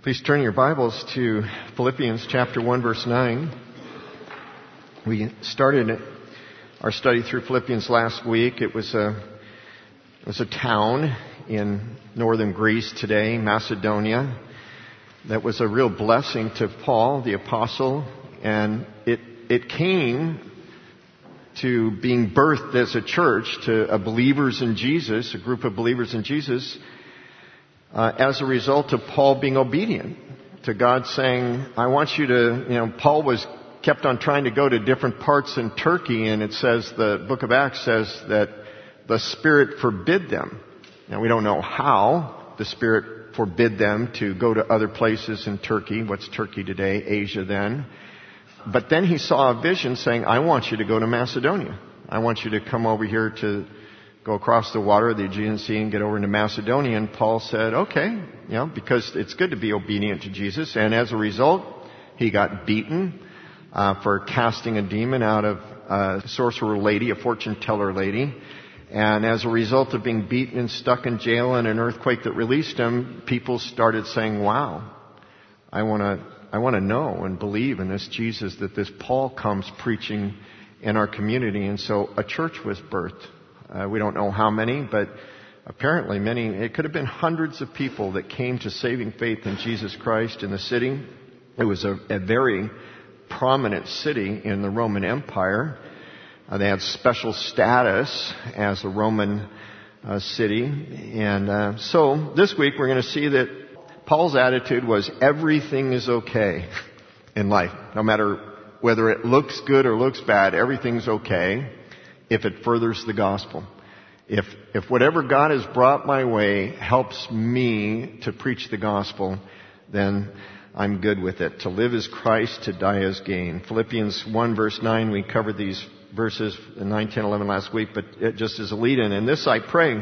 Please turn your Bibles to Philippians chapter 1, verse 9. We started our study through Philippians last week. It was a town in northern Greece today, Macedonia, that was a real blessing to Paul, the apostle, and it came to being birthed as a church to a believers in Jesus, a group of believers in Jesus, as a result of Paul being obedient to God, saying, I want you to, Paul kept on trying to go to different parts in Turkey, and it says, the book of Acts says that the Spirit forbid them. Now, we don't know how the Spirit forbid them to go to other places in Turkey. What's Turkey today? Asia then. But then he saw a vision saying, I want you to go to Macedonia. I want you to come over here to go across the water of the Aegean Sea and get over into Macedonia. And Paul said, okay, because it's good to be obedient to Jesus. And as a result, he got beaten for casting a demon out of a sorcerer lady, a fortune teller lady. And as a result of being beaten and stuck in jail and an earthquake that released him, people started saying, wow, I want to know and believe in this Jesus that this Paul comes preaching in our community. And so a church was birthed. We don't know how many, but apparently many. It could have been hundreds of people that came to saving faith in Jesus Christ in the city. It was a very prominent city in the Roman Empire. They had special status as a Roman city. And so this week we're going to see that Paul's attitude was everything is okay in life. No matter whether it looks good or looks bad, everything's okay if it furthers the gospel. If whatever God has brought my way helps me to preach the gospel, then I'm good with it. To live as Christ, to die as gain. Philippians 1 verse 9, we covered these verses 9, 10, 11 last week, but just as a lead-in. And this I pray,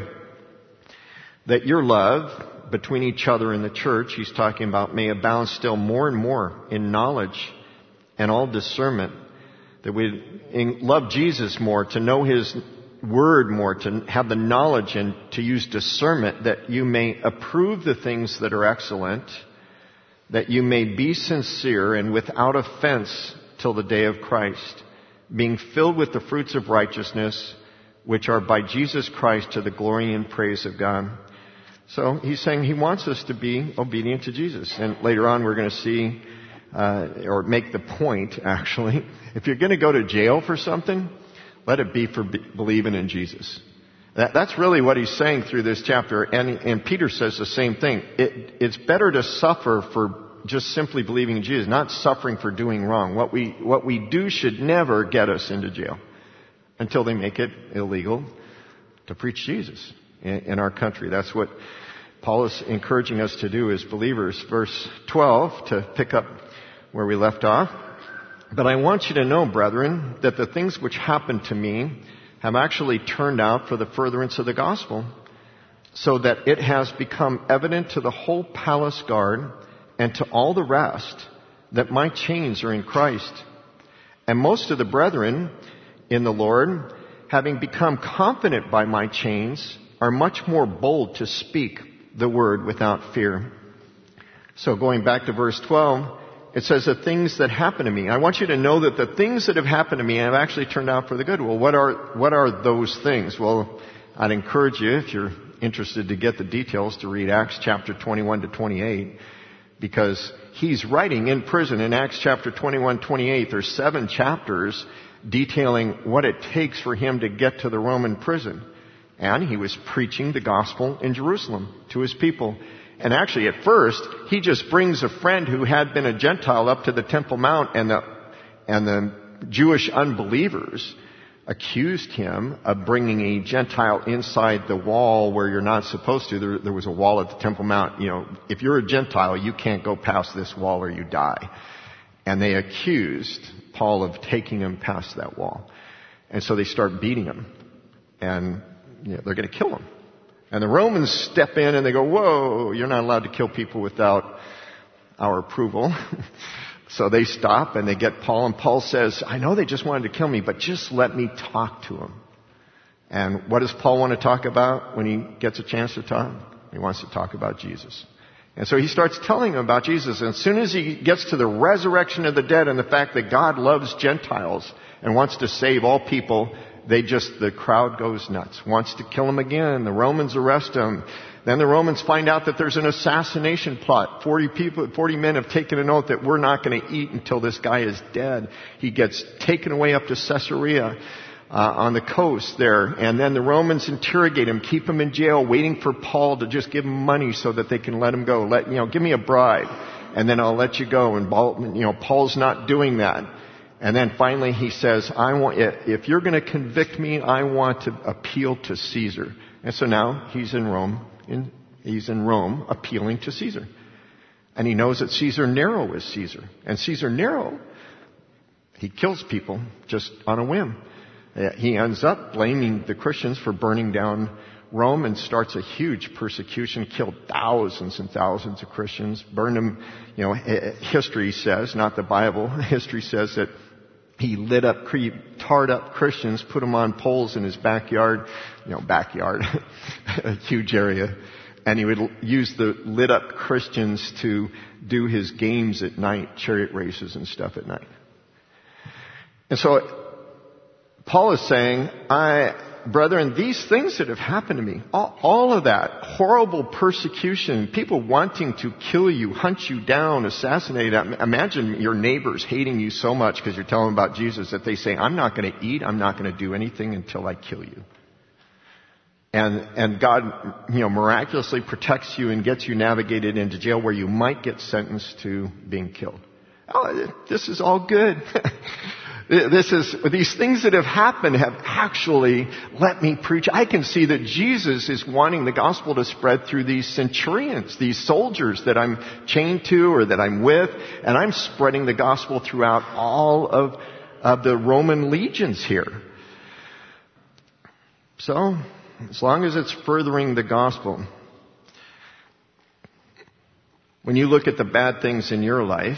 that your love between each other in the church, he's talking about, may abound still more and more in knowledge and all discernment, that we love Jesus more, to know His Word more, to have the knowledge and to use discernment, that you may approve the things that are excellent, that you may be sincere and without offense till the day of Christ, being filled with the fruits of righteousness, which are by Jesus Christ to the glory and praise of God. So he's saying he wants us to be obedient to Jesus. And later on we're going to see, or make the point actually, if you're going to go to jail for something, let it be for believing in Jesus. That's really what he's saying through this chapter. And Peter says the same thing. It's better to suffer for just simply believing in Jesus, not suffering for doing wrong. What we do should never get us into jail until they make it illegal to preach Jesus in our country. That's what Paul is encouraging us to do as believers. Verse 12, to pick up where we left off. But I want you to know, brethren, that the things which happened to me have actually turned out for the furtherance of the gospel, so that it has become evident to the whole palace guard and to all the rest that my chains are in Christ. And most of the brethren in the Lord, having become confident by my chains, are much more bold to speak the word without fear. So going back to verse 12, it says the things that happen to me. I want you to know that the things that have happened to me have actually turned out for the good. Well, what are those things? Well, I'd encourage you, if you're interested to get the details, to read Acts chapter 21 to 28, because he's writing in prison in Acts chapter 21, 28. There's 7 chapters detailing what it takes for him to get to the Roman prison. And he was preaching the gospel in Jerusalem to his people. And actually, at first, he just brings a friend who had been a Gentile up to the Temple Mount, and the Jewish unbelievers accused him of bringing a Gentile inside the wall where you're not supposed to. There was a wall at the Temple Mount. If you're a Gentile, you can't go past this wall or you die. And they accused Paul of taking him past that wall. And so they start beating him. And they're going to kill him. And the Romans step in and they go, whoa, you're not allowed to kill people without our approval. So they stop and they get Paul, and Paul says, I know they just wanted to kill me, but just let me talk to them. And what does Paul want to talk about when he gets a chance to talk? He wants to talk about Jesus. And so he starts telling them about Jesus. And as soon as he gets to the resurrection of the dead and the fact that God loves Gentiles and wants to save all people, the crowd goes nuts, wants to kill him again. The Romans arrest him. Then the Romans find out that there's an assassination plot. 40 men have taken an oath that we're not going to eat until this guy is dead. He gets taken away up to Caesarea on the coast there. And then the Romans interrogate him, keep him in jail, waiting for Paul to just give him money so that they can let him go. Give me a bribe, and then I'll let you go. And Paul's not doing that. And then finally he says, if you're going to convict me, I want to appeal to Caesar. And so now he's in Rome. He's in Rome appealing to Caesar. And he knows that Caesar Nero is Caesar. And Caesar Nero, he kills people just on a whim. He ends up blaming the Christians for burning down Rome and starts a huge persecution, killed thousands and thousands of Christians, burned them. History says, not the Bible, history says that he tarred up Christians, put them on poles in his backyard, a huge area. And he would use the lit up Christians to do his games at night, chariot races and stuff at night. And so Paul is saying, brethren, these things that have happened to me, all of that horrible persecution, people wanting to kill you, hunt you down, assassinate. Imagine your neighbors hating you so much because you're telling them about Jesus that they say, I'm not going to eat, I'm not going to do anything until I kill you. And God, miraculously protects you and gets you navigated into jail where you might get sentenced to being killed. Oh, this is all good. These things that have happened have actually let me preach. I can see that Jesus is wanting the gospel to spread through these centurions, these soldiers that I'm chained to or that I'm with, and I'm spreading the gospel throughout all of the Roman legions here. So, as long as it's furthering the gospel, when you look at the bad things in your life,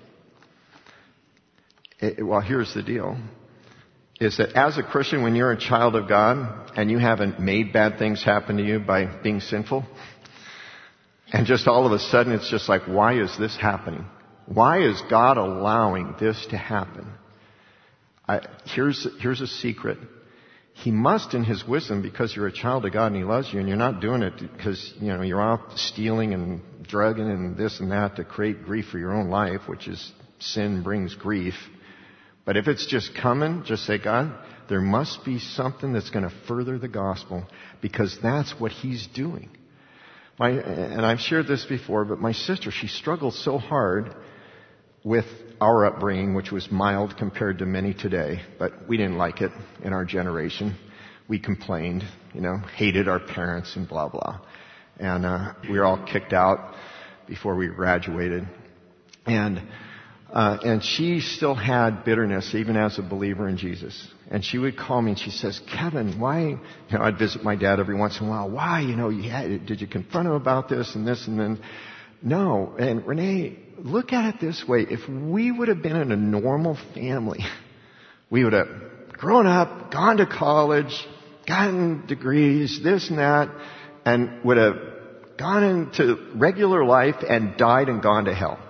here's the deal, is that as a Christian, when you're a child of God and you haven't made bad things happen to you by being sinful, and just all of a sudden it's just like, why is this happening? Why is God allowing this to happen? Here's a secret. He must, in His wisdom, because you're a child of God and He loves you, and you're not doing it because, you're out stealing and drugging and this and that to create grief for your own life, which is sin brings grief. But if it's just coming, just say, God, there must be something that's going to further the gospel, because that's what He's doing. And I've shared this before, but my sister, she struggled so hard with our upbringing, which was mild compared to many today, but we didn't like it in our generation. We complained, hated our parents and blah, blah. And we were all kicked out before we graduated. And she still had bitterness even as a believer in Jesus. And she would call me and she says, Kevin, why, I'd visit my dad every once in a while. Why, did you confront him about this and this and then? No. And Renee, look at it this way. If we would have been in a normal family, we would have grown up, gone to college, gotten degrees, this and that, and would have gone into regular life and died and gone to hell.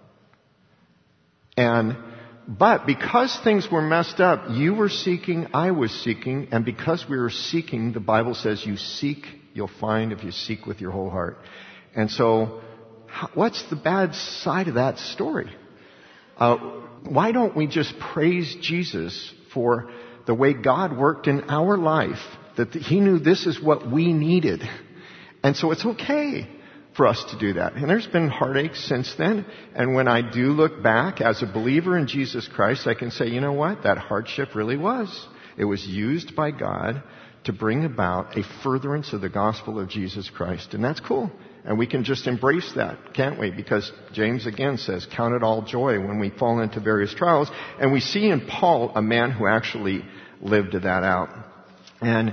But because things were messed up, you were seeking, I was seeking, and because we were seeking, the Bible says you seek, you'll find if you seek with your whole heart. And so, what's the bad side of that story? Why don't we just praise Jesus for the way God worked in our life, that He knew this is what we needed. And so it's okay for us to do that. And there's been heartaches since then. And when I do look back as a believer in Jesus Christ, I can say, you know what? That hardship really was. It was used by God to bring about a furtherance of the gospel of Jesus Christ. And that's cool. And we can just embrace that, can't we? Because James again says, count it all joy when we fall into various trials. And we see in Paul a man who actually lived that out. And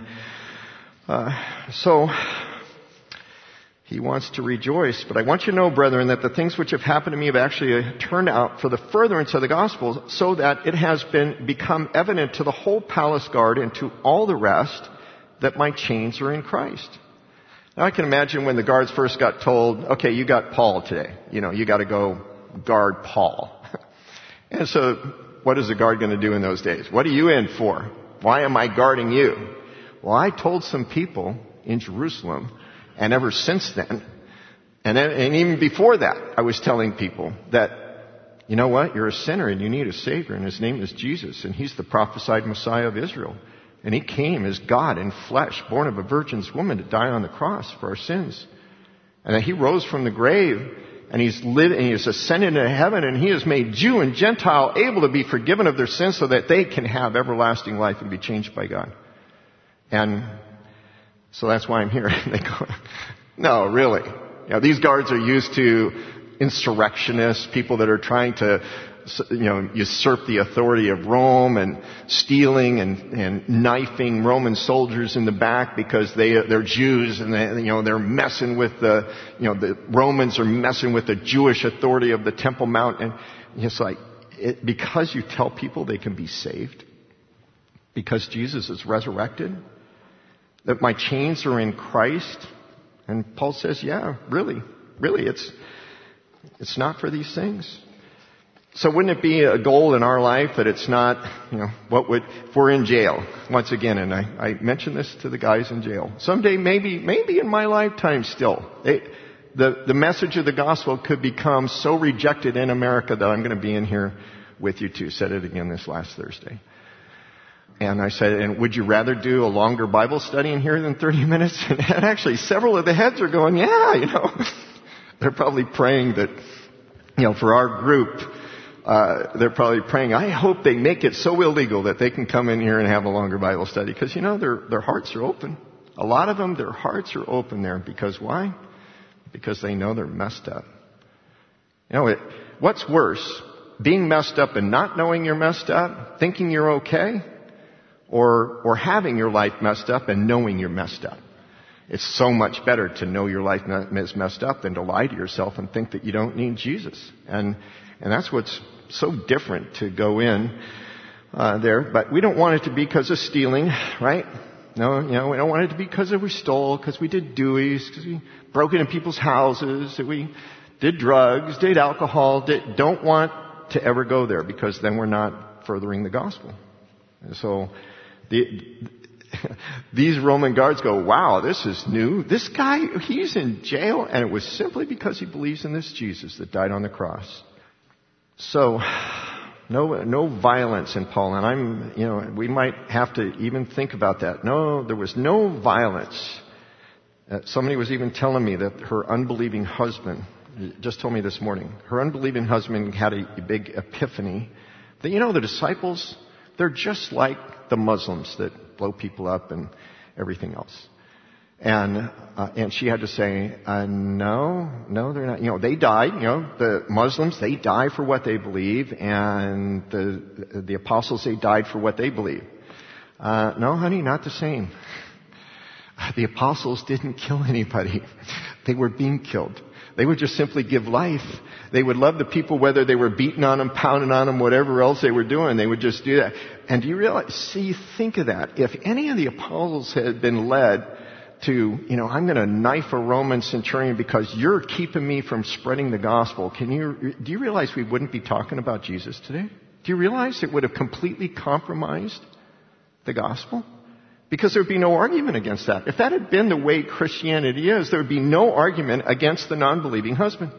so he wants to rejoice. But I want you to know, brethren, that the things which have happened to me have actually turned out for the furtherance of the gospel, so that it has become evident to the whole palace guard and to all the rest that my chains are in Christ. Now I can imagine when the guards first got told, okay, you got Paul today. You got to go guard Paul. And so what is the guard going to do in those days? What are you in for? Why am I guarding you? Well, I told some people in Jerusalem, and ever since then, and even before that, I was telling people that, you know what? You're a sinner and you need a Savior, and His name is Jesus, and He's the prophesied Messiah of Israel. And He came as God in flesh, born of a virgin's woman, to die on the cross for our sins. And that He rose from the grave, and He's lived, and He has ascended into heaven, and He has made Jew and Gentile able to be forgiven of their sins so that they can have everlasting life and be changed by God. And so that's why I'm here. They go, no, really. These guards are used to insurrectionists, people that are trying to, usurp the authority of Rome and stealing and knifing Roman soldiers in the back because they're Jews and they're messing with the Romans are messing with the Jewish authority of the Temple Mount. And it's like, because you tell people they can be saved, because Jesus is resurrected, that my chains are in Christ. And Paul says, yeah, really, it's not for these things. So wouldn't it be a goal in our life that it's not, if we're in jail, once again, and I mentioned this to the guys in jail. Someday, maybe in my lifetime still, the message of the gospel could become so rejected in America that I'm going to be in here with you too. Said it again this last Thursday. And I said, and would you rather do a longer Bible study in here than 30 minutes? And actually several of the heads are going, yeah, they're probably praying that, for our group, they're probably praying, I hope they make it so illegal that they can come in here and have a longer Bible study. Because, their hearts are open. A lot of them, their hearts are open there. Because why? Because they know they're messed up. What's worse? Being messed up and not knowing you're messed up? Thinking you're okay? Or having your life messed up and knowing you're messed up? It's so much better to know your life is messed up than to lie to yourself and think that you don't need Jesus. And that's what's so different to go in there. But we don't want it to be because of stealing, right? No, we don't want it to be because we stole, because we did Deweys, because we broke into people's houses, that we did drugs, did alcohol. Don't want to ever go there, because then we're not furthering the gospel. And so these Roman guards go, wow, this is new. This guy, he's in jail, and it was simply because he believes in this Jesus that died on the cross. So, no violence in Paul. And we might have to even think about that. No, there was no violence. Somebody was even telling me that her unbelieving husband, just told me this morning, her unbelieving husband had a big epiphany. That, the disciples, they're just like the Muslims that blow people up and everything else. And she had to say, no, they're not. They died. The Muslims, they die for what they believe, and the apostles, they died for what they believe. No, honey, not the same. The apostles didn't kill anybody. They were being killed. They would just simply give life. They would love the people whether they were beating on them, pounding on them, whatever else they were doing. They would just do that. And do you realize, think of that. If any of the apostles had been led to, I'm going to knife a Roman centurion because you're keeping me from spreading the gospel, do you realize we wouldn't be talking about Jesus today? Do you realize it would have completely compromised the gospel? Because there would be no argument against that. If that had been the way Christianity is, there would be no argument against the non-believing husband.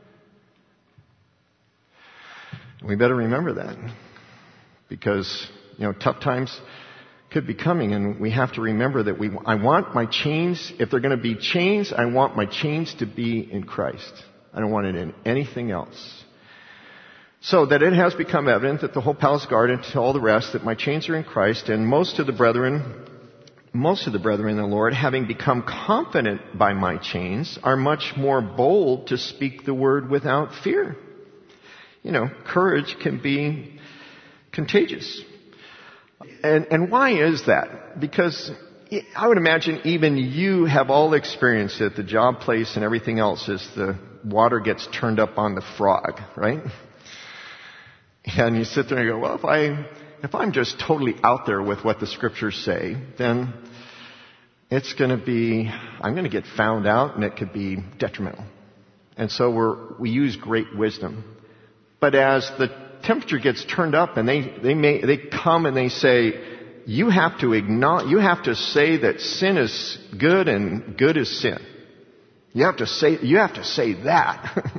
We better remember that. Because, tough times could be coming, and we have to remember that I want my chains, if they're going to be chains, I want my chains to be in Christ. I don't want it in anything else. So that it has become evident that the whole palace guard and to all the rest that my chains are in Christ, and most of the brethren in the Lord, having become confident by my chains, are much more bold to speak the word without fear. Courage can be contagious. And why is that? Because I would imagine even you have all experienced at the job place and everything else as the water gets turned up on the frog, right? And you sit there and go, well, if I'm just totally out there with what the scriptures say, then I'm going to get found out, and it could be detrimental. And so we use great wisdom. But as the temperature gets turned up, and they come and they say, you have to say that sin is good and good is sin. You have to say that.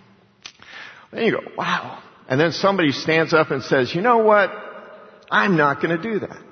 Then you go, wow. And then somebody stands up and says, you know what? I'm not going to do that.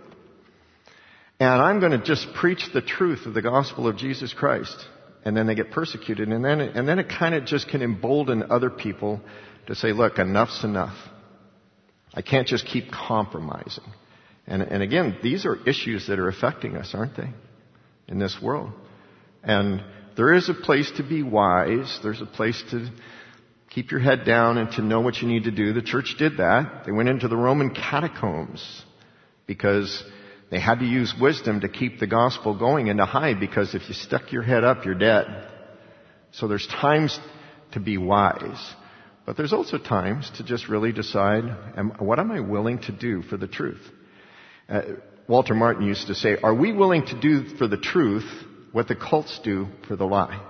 And I'm going to just preach the truth of the gospel of Jesus Christ. And then they get persecuted. And then it kind of just can embolden other people to say, look, enough's enough. I can't just keep compromising. And again, these are issues that are affecting us, aren't they? In this world. And there is a place to be wise. There's a place to keep your head down and to know what you need to do. The church did that. They went into the Roman catacombs because they had to use wisdom to keep the gospel going and to hide, because if you stuck your head up, you're dead. So there's times to be wise. But there's also times to just really decide, what am I willing to do for the truth? Walter Martin used to say, are we willing to do for the truth what the cults do for the lie?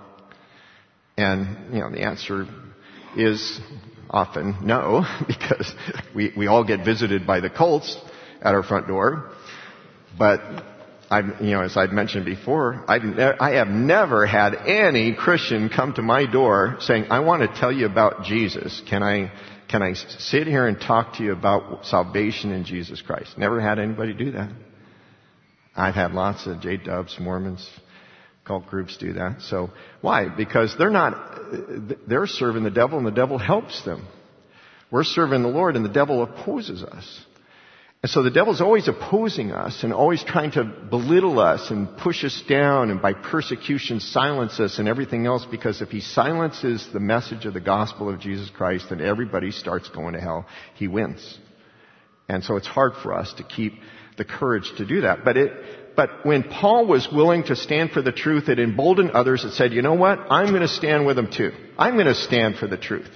And, the answer is often no, because we all get visited by the cults at our front door. But as I've mentioned before, I have never had any Christian come to my door saying, I want to tell you about Jesus. Can I sit here and talk to you about salvation in Jesus Christ? Never had anybody do that. I've had lots of J-Dubs, Mormons, cult groups do that. So why? Because they're serving the devil and the devil helps them. We're serving the Lord and the devil opposes us. And so the devil's always opposing us and always trying to belittle us and push us down and by persecution silence us and everything else, because if he silences the message of the gospel of Jesus Christ and everybody starts going to hell, he wins. And so it's hard for us to keep the courage to do that. But when Paul was willing to stand for the truth, it emboldened others that said, you know what? I'm going to stand with them too. I'm going to stand for the truth.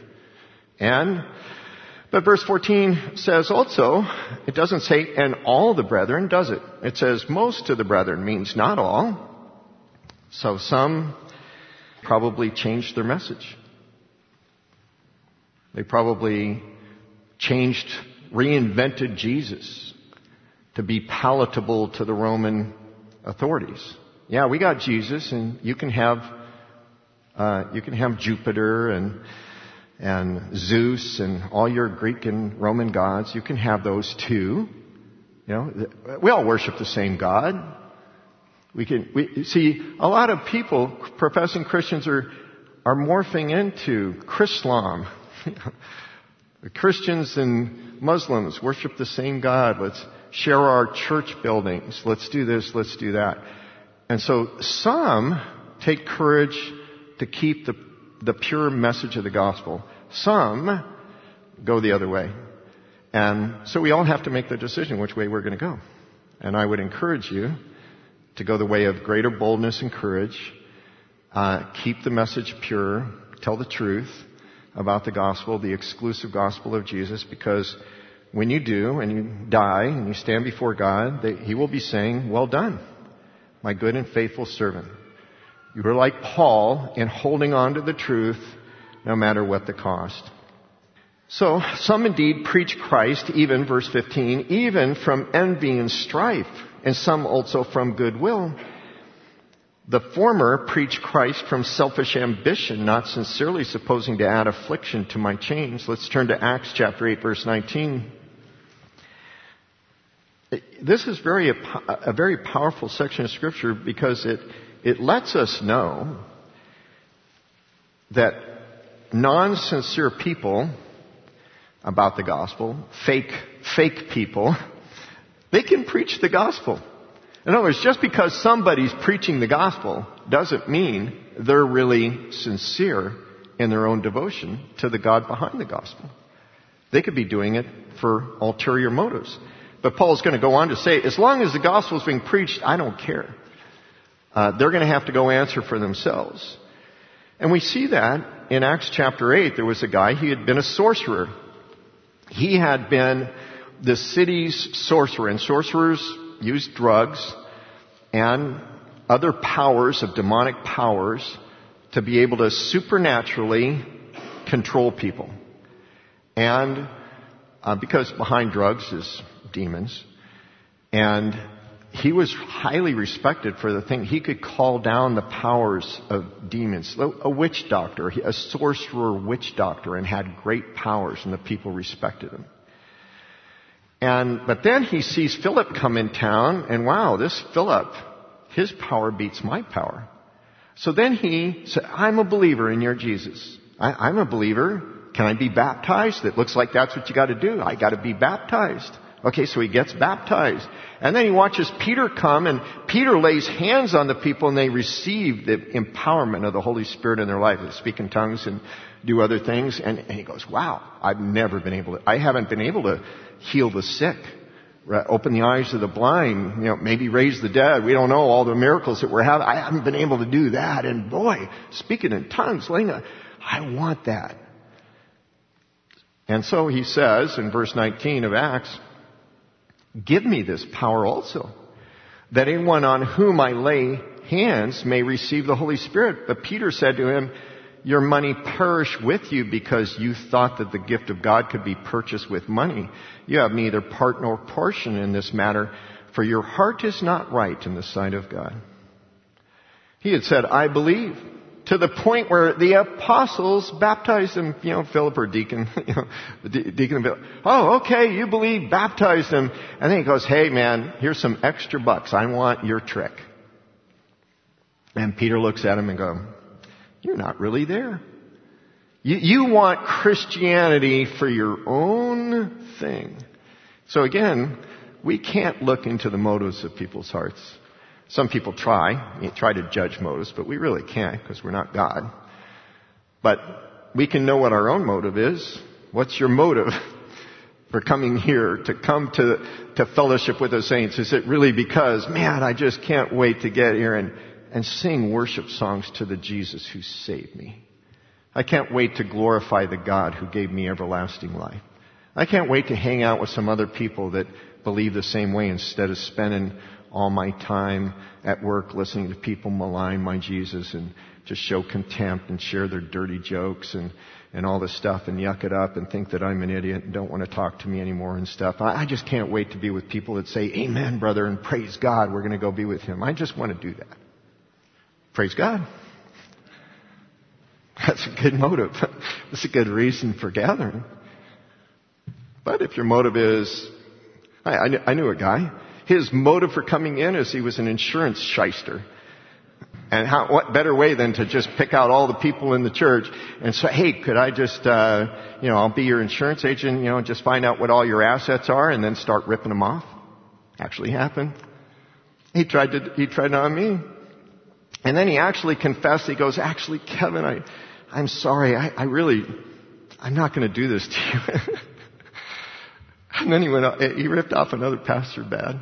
But verse 14 says also, it doesn't say, and all the brethren, does it? It says most of the brethren, means not all. So some probably changed their message. They probably reinvented Jesus to be palatable to the Roman authorities. Yeah, we got Jesus, and you can have Jupiter and Zeus and all your Greek and Roman gods. You can have those too. We all worship the same God. We see a lot of people, professing Christians, are morphing into Chrislam. Christians and Muslims worship the same God. Let's share our church buildings. Let's do this. Let's do that. And so some take courage to keep the pure message of the gospel. Some go the other way. And so we all have to make the decision which way we're going to go. And I would encourage you to go the way of greater boldness and courage. Keep the message pure. Tell the truth about the gospel, the exclusive gospel of Jesus, because when you do and you die and you stand before God, He will be saying, well done, my good and faithful servant. You were like Paul in holding on to the truth no matter what the cost. So some indeed preach Christ, even, verse 15, even from envy and strife, and some also from goodwill. The former preach Christ from selfish ambition, not sincerely supposing to add affliction to my chains. Let's turn to Acts chapter 8, verse 19. This is a very powerful section of Scripture, because it lets us know that non-sincere people about the gospel, fake people, they can preach the gospel. In other words, just because somebody's preaching the gospel doesn't mean they're really sincere in their own devotion to the God behind the gospel. They could be doing it for ulterior motives. But Paul's going to go on to say, as long as the gospel is being preached, I don't care. They're going to have to go answer for themselves. And we see that in Acts chapter 8. There was a guy, he had been a sorcerer. He had been the city's sorcerer. And sorcerers used drugs and other powers, of demonic powers, to be able to supernaturally control people. And because behind drugs is demons. And he was highly respected for the thing. He could call down the powers of demons. A witch doctor, a sorcerer witch doctor, and had great powers, and the people respected him. But then he sees Philip come in town, and wow, this Philip, his power beats my power. So then he said, I'm a believer in your Jesus. I'm a believer. Can I be baptized? It looks like that's what you got to do. I got to be baptized. Okay, so he gets baptized. And then he watches Peter come, and Peter lays hands on the people, and they receive the empowerment of the Holy Spirit in their life. They speak in tongues and do other things. And he goes, wow, I haven't been able to heal the sick, open the eyes of the blind, maybe raise the dead. We don't know all the miracles that we're having. I haven't been able to do that. And boy, speaking in tongues, I want that. And so he says in verse 19 of Acts, give me this power also, that anyone on whom I lay hands may receive the Holy Spirit. But Peter said to him, your money perish with you because you thought that the gift of God could be purchased with money. You have neither part nor portion in this matter, for your heart is not right in the sight of God. He had said, I believe, to the point where the apostles baptized him, Philip or Deacon, Deacon, oh, okay, you believe, baptized him. And then he goes, hey man, here's some extra bucks. I want your trick. And Peter looks at him and goes, you're not really there. You want Christianity for your own thing. So again, we can't look into the motives of people's hearts. Some people try to judge motives, but we really can't because we're not God. But we can know what our own motive is. What's your motive for coming here, to come to fellowship with the saints? Is it really because, man, I just can't wait to get here and sing worship songs to the Jesus who saved me? I can't wait to glorify the God who gave me everlasting life. I can't wait to hang out with some other people that believe the same way instead of spending all my time at work listening to people malign my Jesus and just show contempt and share their dirty jokes and all this stuff and yuck it up and think that I'm an idiot and don't want to talk to me anymore and stuff. I just can't wait to be with people that say, amen, brother, and praise God, we're going to go be with him. I just want to do that. Praise God. That's a good motive. That's a good reason for gathering. But if your motive is, I knew a guy. His motive for coming in is he was an insurance shyster. And what better way than to just pick out all the people in the church and say, hey, could I just, I'll be your insurance agent, just find out what all your assets are and then start ripping them off. Actually happened. He tried it on me. And then he actually confessed. He goes, actually, Kevin, I'm sorry. I'm not going to do this to you. And then he ripped off another pastor bad.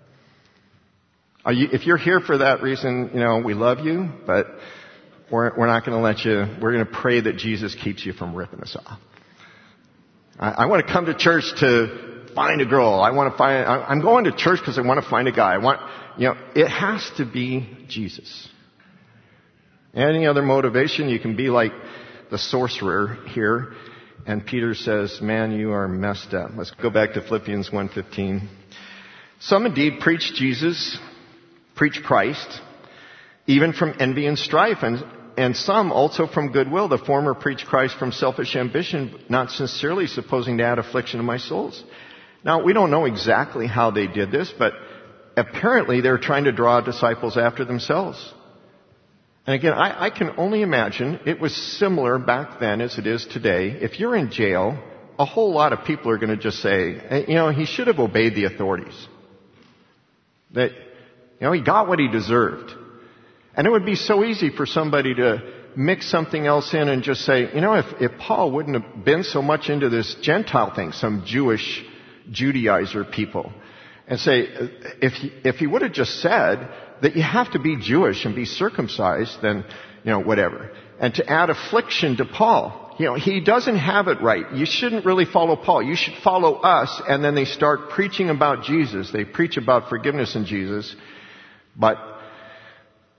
If you're here for that reason, we love you, but we're not going to let you, we're going to pray that Jesus keeps you from ripping us off. I want to come to church to find a girl. I'm going to church because I want to find a guy. It has to be Jesus. Any other motivation, you can be like the sorcerer here. And Peter says, man, you are messed up. Let's go back to Philippians 1:15. Some indeed preach Jesus, preach Christ, even from envy and strife, and some also from goodwill. The former preach Christ from selfish ambition, not sincerely, supposing to add affliction to my souls. Now, we don't know exactly how they did this, but apparently they're trying to draw disciples after themselves. And again, I can only imagine it was similar back then as it is today. If you're in jail, a whole lot of people are going to just say, he should have obeyed the authorities. That, he got what he deserved. And it would be so easy for somebody to mix something else in and just say, if Paul wouldn't have been so much into this Gentile thing, some Jewish Judaizer people, and say, if he would have just said that you have to be Jewish and be circumcised, then, whatever. And to add affliction to Paul, he doesn't have it right. You shouldn't really follow Paul. You should follow us. And then they start preaching about Jesus. They preach about forgiveness in Jesus. But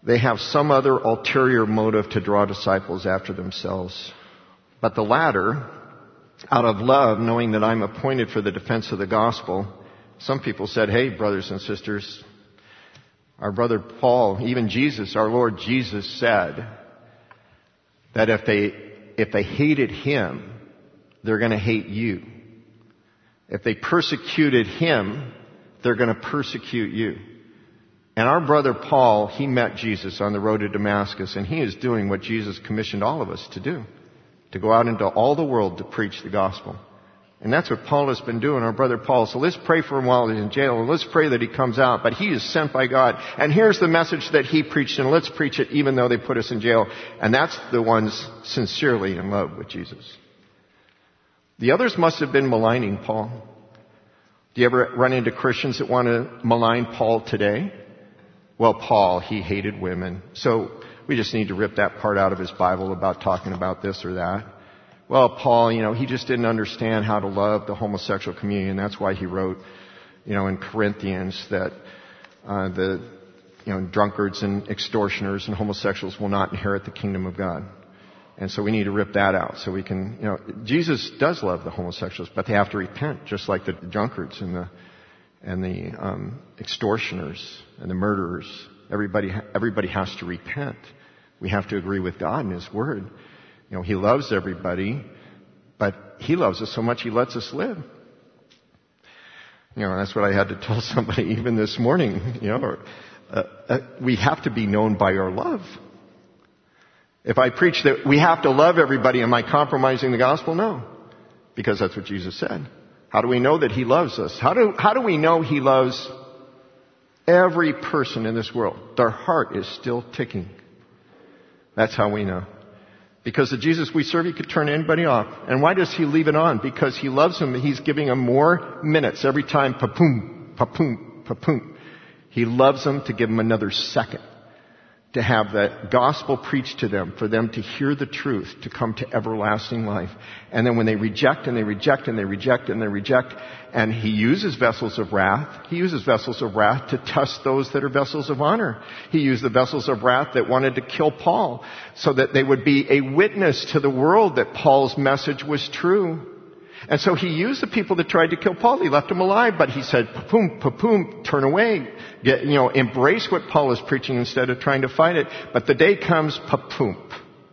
They have some other ulterior motive to draw disciples after themselves. But the latter, out of love, knowing that I'm appointed for the defense of the gospel, some people said, hey, brothers and sisters, our brother Paul, even Jesus, our Lord Jesus said that if they hated him, they're going to hate you. If they persecuted him, they're going to persecute you. And our brother Paul, he met Jesus on the road to Damascus, and he is doing what Jesus commissioned all of us to do, to go out into all the world to preach the gospel. And that's what Paul has been doing, our brother Paul. So let's pray for him while he's in jail, and let's pray that he comes out. But he is sent by God. And here's the message that he preached, and let's preach it even though they put us in jail. And that's the ones sincerely in love with Jesus. The others must have been maligning Paul. Do you ever run into Christians that want to malign Paul today? Well, Paul, he hated women. So we just need to rip that part out of his Bible about talking about this or that. Well, Paul, he just didn't understand how to love the homosexual community, and that's why he wrote, in Corinthians that drunkards and extortioners and homosexuals will not inherit the kingdom of God. And so we need to rip that out so we can, Jesus does love the homosexuals, but they have to repent, just like the drunkards and the extortioners and the murderers. Everybody has to repent. We have to agree with God and His Word. He loves everybody, but He loves us so much He lets us live. That's what I had to tell somebody even this morning. We have to be known by our love. If I preach that we have to love everybody, am I compromising the gospel? No. Because that's what Jesus said. How do we know that He loves us? How do we know He loves every person in this world? Their heart is still ticking. That's how we know. Because the Jesus we serve, He could turn anybody off. And why does He leave it on? Because He loves them. He's giving them more minutes every time. Pa-poom, pa-poom, pa-poom. He loves them to give them another second, to have the gospel preached to them, for them to hear the truth, to come to everlasting life. And then when they reject and they reject and they reject and they reject, and He uses vessels of wrath, He uses vessels of wrath to test those that are vessels of honor. He used the vessels of wrath that wanted to kill Paul, so that they would be a witness to the world that Paul's message was true. And so He used the people that tried to kill Paul. He left them alive, but He said, pa-poom, pa-poom, turn away. Embrace what Paul is preaching instead of trying to fight it. But the day comes, pa-poom.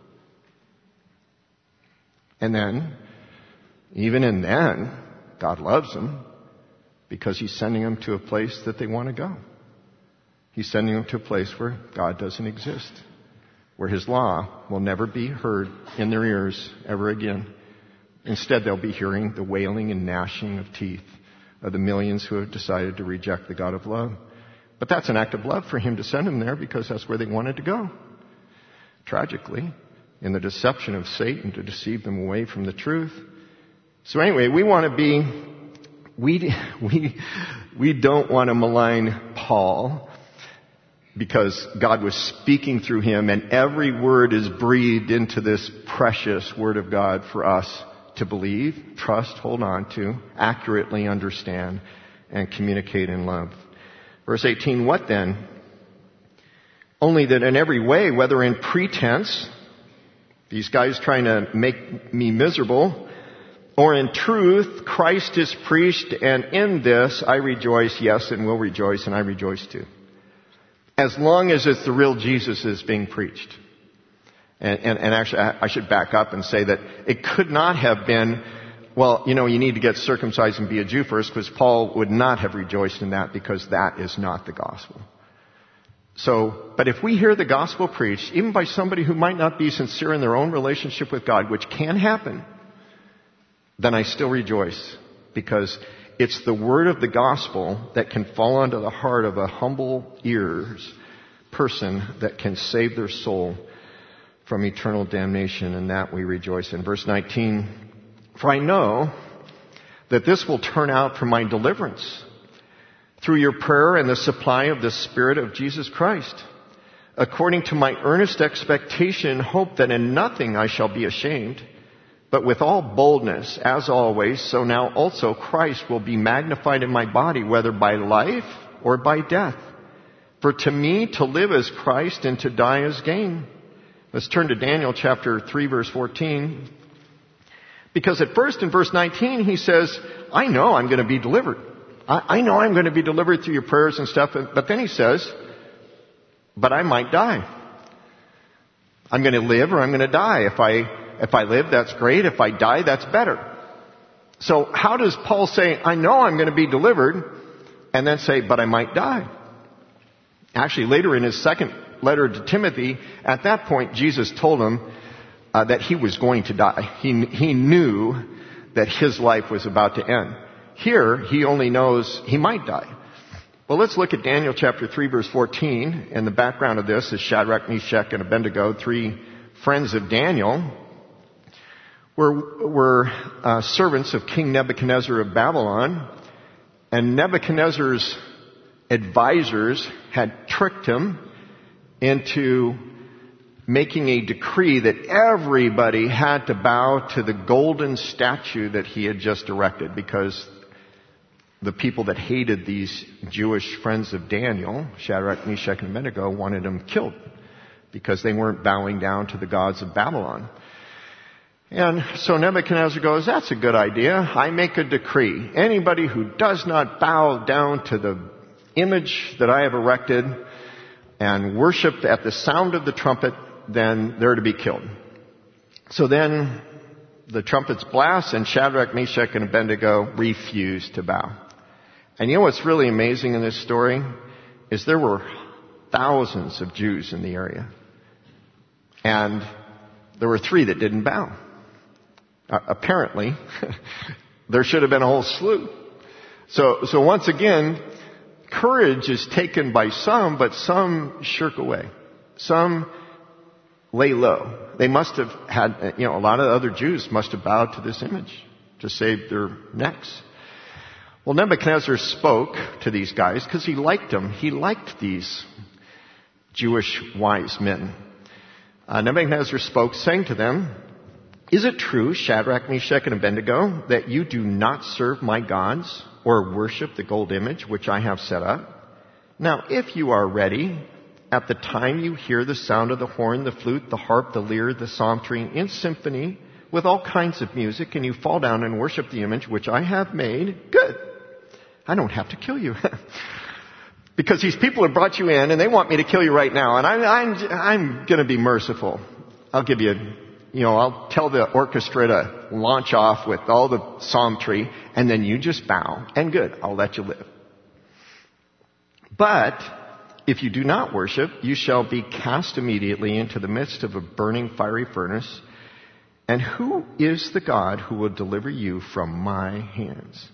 And then, even in then, God loves them because He's sending them to a place that they want to go. He's sending them to a place where God doesn't exist, where His law will never be heard in their ears ever again. Instead, they'll be hearing the wailing and gnashing of teeth of the millions who have decided to reject the God of love. But that's an act of love for Him to send them there, because that's where they wanted to go. Tragically, in the deception of Satan to deceive them away from the truth. So anyway, we don't want to malign Paul, because God was speaking through him, and every word is breathed into this precious Word of God for us to believe, trust, hold on to, accurately understand, and communicate in love. Verse 18, what then? Only that in every way, whether in pretense, these guys trying to make me miserable, or in truth, Christ is preached, and in this I rejoice, yes, and will rejoice, and I rejoice too. As long as it's the real Jesus is being preached. And actually, I should back up and say that it could not have been, you need to get circumcised and be a Jew first, because Paul would not have rejoiced in that, because that is not the gospel. So, but if we hear the gospel preached, even by somebody who might not be sincere in their own relationship with God, which can happen, then I still rejoice, because it's the word of the gospel that can fall onto the heart of a humble ears person that can save their soul from eternal damnation, and that we rejoice in. Verse 19, for I know that this will turn out for my deliverance through your prayer and the supply of the Spirit of Jesus Christ, according to my earnest expectation and hope that in nothing I shall be ashamed, but with all boldness, as always, so now also Christ will be magnified in my body, whether by life or by death. For to me to live is Christ and to die is gain. Let's turn to Daniel chapter 3 verse 14. Because at first in verse 19 he says, I know I'm going to be delivered. I know I'm going to be delivered through your prayers and stuff. But then he says, but I might die. I'm going to live or I'm going to die. If I live, that's great. If I die, that's better. So how does Paul say, I know I'm going to be delivered, and then say, but I might die? Actually, later in his second letter to Timothy, at that point, Jesus told him that he was going to die. He knew that his life was about to end. Here, he only knows he might die. Well, let's look at Daniel chapter 3, verse 14. And the background of this is Shadrach, Meshach, and Abednego, three friends of Daniel, were servants of King Nebuchadnezzar of Babylon. And Nebuchadnezzar's advisors had tricked him into making a decree that everybody had to bow to the golden statue that he had just erected, because the people that hated these Jewish friends of Daniel, Shadrach, Meshach, and Abednego, wanted them killed because they weren't bowing down to the gods of Babylon. And so Nebuchadnezzar goes, that's a good idea. I make a decree. Anybody who does not bow down to the image that I have erected and worship at the sound of the trumpet, then they're to be killed. So then the trumpets blast, and Shadrach, Meshach, and Abednego refuse to bow. And you know what's really amazing in this story is there were thousands of Jews in the area. And there were three that didn't bow. Apparently, there should have been a whole slew. So once again, courage is taken by some, but some shirk away. Some lay low. They must have had, a lot of other Jews must have bowed to this image to save their necks. Well, Nebuchadnezzar spoke to these guys because he liked them. He liked these Jewish wise men. Nebuchadnezzar spoke, saying to them, is it true, Shadrach, Meshach, and Abednego, that you do not serve my gods or worship the gold image which I have set up? Now, if you are ready, at the time you hear the sound of the horn, the flute, the harp, the lyre, the psaltery, in symphony, with all kinds of music, and you fall down and worship the image which I have made, good. I don't have to kill you. Because these people have brought you in and they want me to kill you right now. And I'm going to be merciful. I'll give you, I'll tell the orchestra to launch off with all the psaltery, and then you just bow. And good, I'll let you live. But if you do not worship, you shall be cast immediately into the midst of a burning fiery furnace. And who is the God who will deliver you from my hands?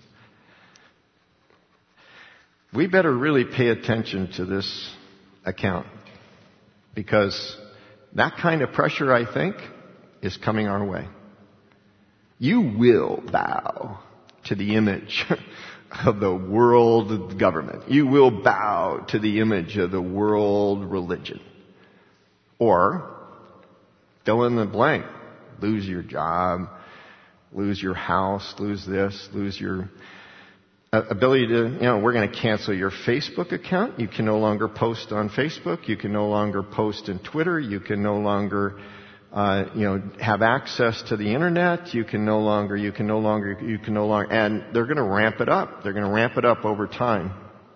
We better really pay attention to this account, because that kind of pressure, I think, is coming our way. You will bow to the image of the world government. You will bow to the image of the world religion. Or, fill in the blank. Lose your job, lose your house, lose this, lose your ability to, we're going to cancel your Facebook account. You can no longer post on Facebook. You can no longer post in Twitter. You can no longer, have access to the internet. You can no longer, and they're going to ramp it up. They're going to ramp it up over time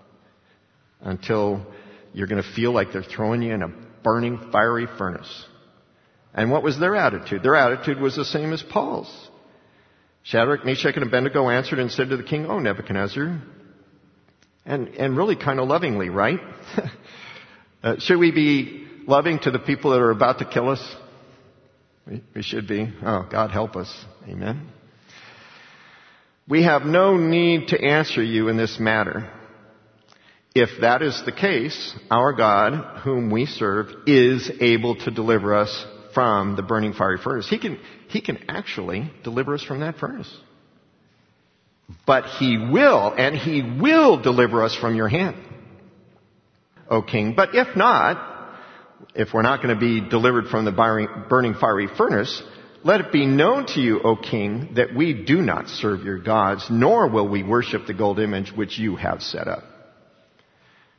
until you're going to feel like they're throwing you in a burning, fiery furnace. And what was their attitude? Their attitude was the same as Paul's. Shadrach, Meshach, and Abednego answered and said to the king, "O Nebuchadnezzar," and really kind of lovingly, right? Should we be loving to the people that are about to kill us? We should be. Oh, God help us. Amen. We have no need to answer you in this matter. If that is the case, our God, whom we serve, is able to deliver us from the burning fiery furnace. He can actually deliver us from that furnace. But He will deliver us from your hand, O king. But if not, if we're not going to be delivered from the burning fiery furnace, let it be known to you, O king, that we do not serve your gods, nor will we worship the gold image which you have set up.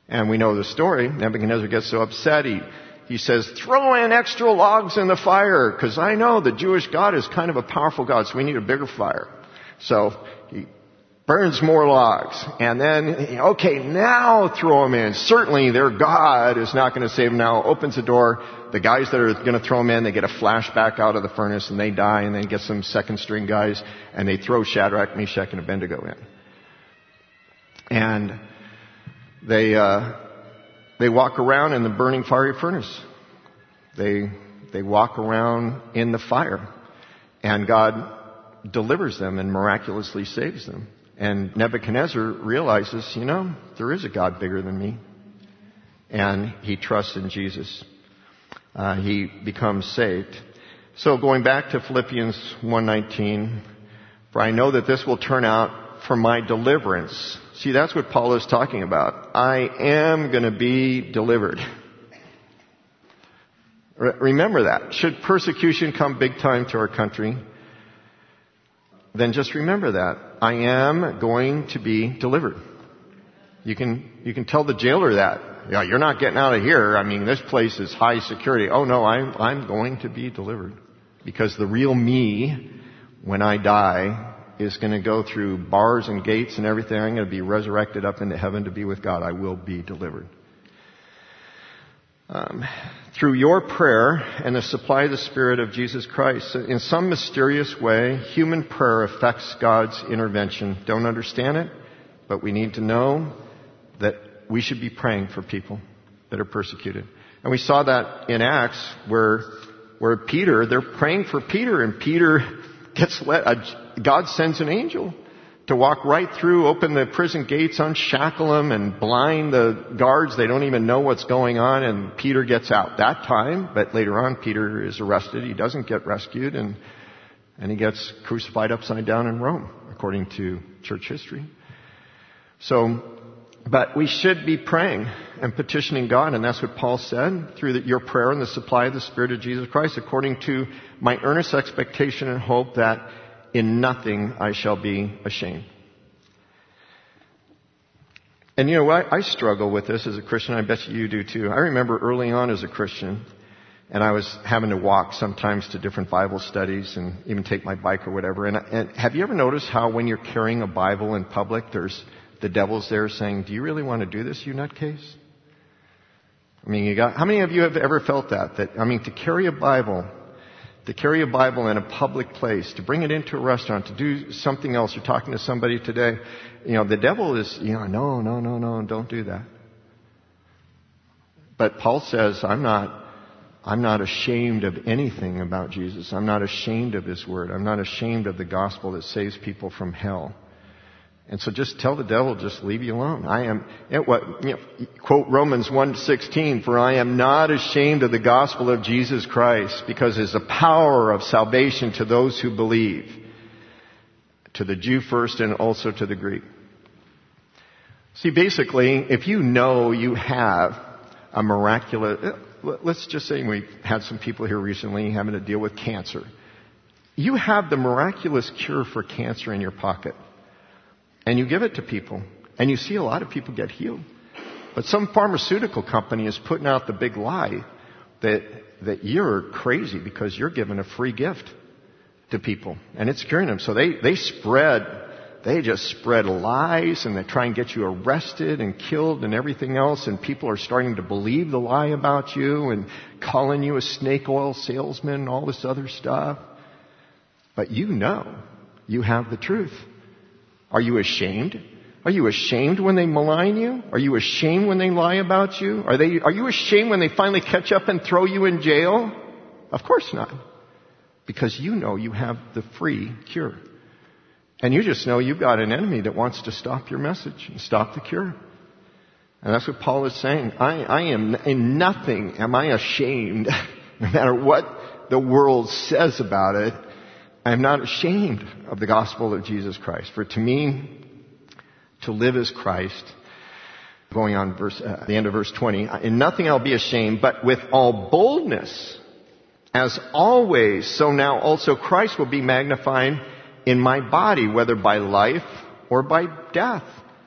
And we know the story. Nebuchadnezzar gets so upset, he says, throw in extra logs in the fire, because I know the Jewish God is kind of a powerful God, so we need a bigger fire. So he burns more logs. And then, okay, now throw them in. Certainly their God is not going to save them now. Opens the door. The guys that are going to throw them in, they get a flashback out of the furnace and they die, and then get some second string guys and they throw Shadrach, Meshach, and Abednego in. And they walk around in the burning fiery furnace. They walk around in the fire, and God delivers them and miraculously saves them. And Nebuchadnezzar realizes, there is a God bigger than me. And he trusts in Jesus. He becomes saved. So going back to Philippians 1:19, for I know that this will turn out for my deliverance. See, that's what Paul is talking about. I am going to be delivered. Remember that. Should persecution come big time to our country, then just remember that. I am going to be delivered. You can tell the jailer that. Yeah, you're not getting out of here. I mean, this place is high security. Oh no, I'm going to be delivered. Because the real me, when I die, is going to go through bars and gates and everything. I'm going to be resurrected up into heaven to be with God. I will be delivered. Through your prayer and the supply of the Spirit of Jesus Christ, in some mysterious way, human prayer affects God's intervention. Don't understand it, but we need to know that we should be praying for people that are persecuted. And we saw that in Acts where Peter, they're praying for Peter, and Peter gets God sends an angel to walk right through, open the prison gates, unshackle them, and blind the guards. They don't even know what's going on, and Peter gets out that time. But later on, Peter is arrested. He doesn't get rescued, and he gets crucified upside down in Rome, according to church history. But we should be praying and petitioning God, and that's what Paul said, through your prayer and the supply of the Spirit of Jesus Christ, according to my earnest expectation and hope that in nothing I shall be ashamed. And I struggle with this as a Christian. I bet you do too. I remember early on as a Christian, and I was having to walk sometimes to different Bible studies and even take my bike or whatever. And have you ever noticed how when you're carrying a Bible in public, there's the devil's there saying, do you really want to do this, you nutcase? I mean, how many of you have ever felt that? To carry a Bible in a public place, to bring it into a restaurant, to do something else. You're talking to somebody today. The devil is, no, don't do that. But Paul says, I'm not ashamed of anything about Jesus. I'm not ashamed of His Word. I'm not ashamed of the gospel that saves people from hell. And so just tell the devil, just leave you alone. Quote Romans 1:16, for I am not ashamed of the gospel of Jesus Christ, because it is the power of salvation to those who believe, to the Jew first and also to the Greek. See, basically, if you know you have a miraculous, let's just say we've had some people here recently having to deal with cancer. You have the miraculous cure for cancer in your pocket. And you give it to people, and you see a lot of people get healed. But some pharmaceutical company is putting out the big lie that you're crazy because you're giving a free gift to people, and it's curing them. So they just spread lies, and they try and get you arrested and killed and everything else, and people are starting to believe the lie about you and calling you a snake oil salesman and all this other stuff. But you have the truth. Are you ashamed? Are you ashamed when they malign you? Are you ashamed when they lie about you? Are you ashamed when they finally catch up and throw you in jail? Of course not. Because you know you have the free cure. And you just know you've got an enemy that wants to stop your message and stop the cure. And that's what Paul is saying. I am in nothing am I ashamed, no matter what the world says about it. I am not ashamed of the gospel of Jesus Christ. For to me, to live is Christ. Going on the end of verse 20. In nothing I'll be ashamed, but with all boldness, as always, so now also Christ will be magnified in my body, whether by life or by death.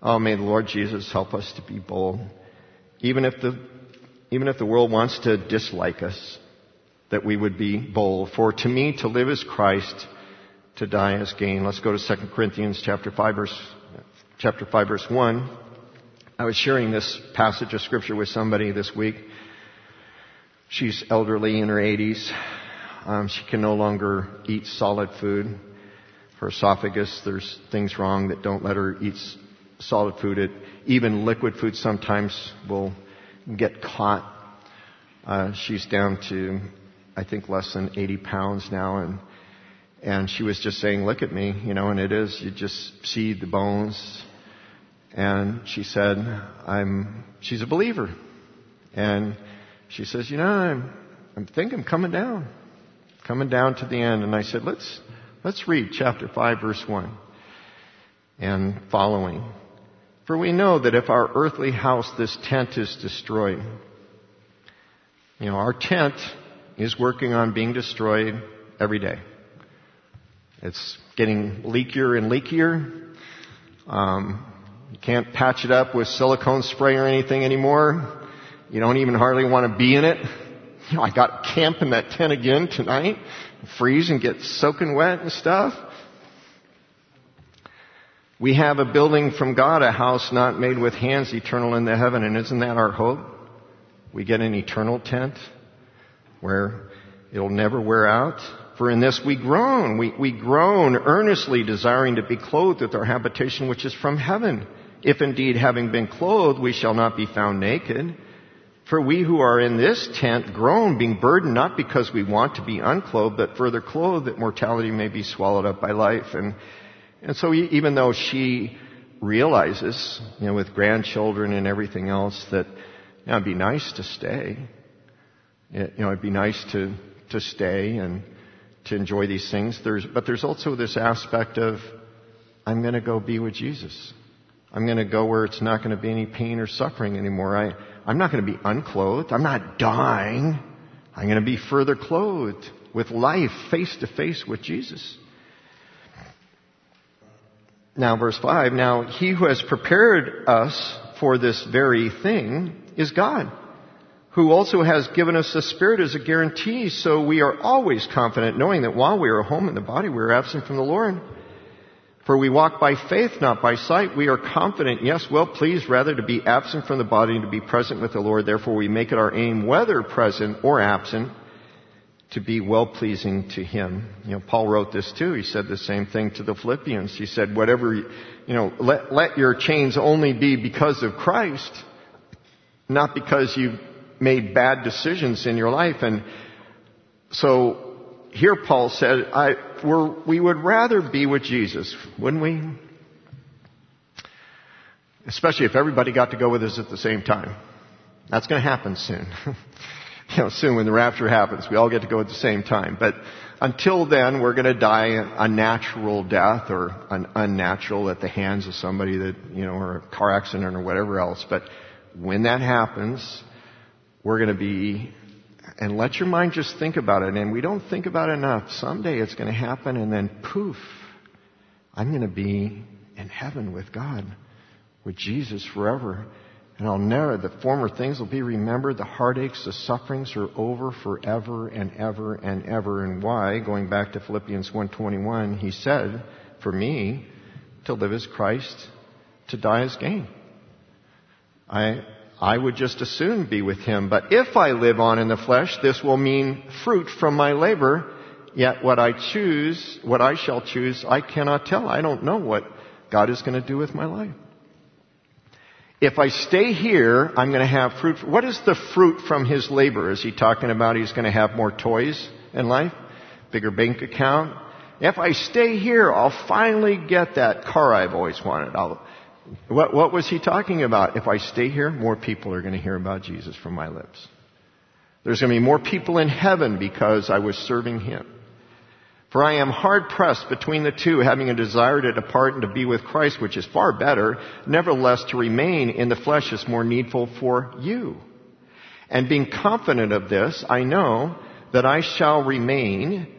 Oh, may the Lord Jesus help us to be bold. Even if the world wants to dislike us, that we would be bold. For to me, to live is Christ, to die is gain. Let's go to 2 Corinthians chapter 5, verse 1. I was sharing this passage of Scripture with somebody this week. She's elderly, in her 80s. She can no longer eat solid food. Her esophagus, there's things wrong that don't let her eat solid food. Even liquid food sometimes will get caught. She's down to, I think, less than 80 pounds now. And she was just saying, look at me, and it is, you just see the bones. And she said, she's a believer. And she says, I think I'm coming down to the end. And I said, let's read chapter 5, verse 1 and following. For we know that if our earthly house, this tent, is destroyed, our tent is working on being destroyed every day. It's getting leakier and leakier. You can't patch it up with silicone spray or anything anymore. You don't even hardly want to be in it. I got to camp in that tent again tonight, freeze and get soaking wet and stuff. We have a building from God, a house not made with hands, eternal in the heaven. And isn't that our hope? We get an eternal tent where it'll never wear out. For in this we groan. We groan earnestly, desiring to be clothed with our habitation which is from heaven. If indeed, having been clothed, we shall not be found naked. For we who are in this tent groan, being burdened, not because we want to be unclothed, but further clothed, that mortality may be swallowed up by life. And so even though she realizes, with grandchildren and everything else, that it'd be nice to stay. It'd be nice to stay and to enjoy these things. But there's also this aspect of, I'm going to go be with Jesus. I'm going to go where it's not going to be any pain or suffering anymore. I'm not going to be unclothed. I'm not dying. I'm going to be further clothed with life, face to face with Jesus. Now, verse 5, now he who has prepared us for this very thing is God, who also has given us the Spirit as a guarantee, so we are always confident, knowing that while we are home in the body, we are absent from the Lord. For we walk by faith, not by sight. We are confident, yes, well pleased rather to be absent from the body and to be present with the Lord. Therefore we make it our aim, whether present or absent, to be well-pleasing to Him. Paul wrote this too. He said the same thing to the Philippians. He said, let your chains only be because of Christ, not because you've made bad decisions in your life. And so here Paul said, we would rather be with Jesus, wouldn't we? Especially if everybody got to go with us at the same time. That's going to happen soon. Soon when the rapture happens, we all get to go at the same time. But until then, we're going to die a natural death or an unnatural at the hands of somebody that, or a car accident or whatever else. But when that happens, we're going to be, and let your mind just think about it. And we don't think about it enough. Someday it's going to happen and then poof, I'm going to be in heaven with God, with Jesus forever. And the former things will be remembered. The heartaches, the sufferings are over forever and ever and ever. And why? Going back to Philippians 1:21, he said, for me, to live is Christ, to die is gain. I would just as soon be with Him. But if I live on in the flesh, this will mean fruit from my labor. Yet what I shall choose, I cannot tell. I don't know what God is going to do with my life. If I stay here, I'm going to have fruit. What is the fruit from His labor? Is He talking about He's going to have more toys in life? Bigger bank account? If I stay here, I'll finally get that car I've always wanted. What was He talking about? If I stay here, more people are going to hear about Jesus from my lips. There's going to be more people in heaven because I was serving Him. For I am hard pressed between the two, having a desire to depart and to be with Christ, which is far better. Nevertheless, to remain in the flesh is more needful for you. And being confident of this, I know that I shall remain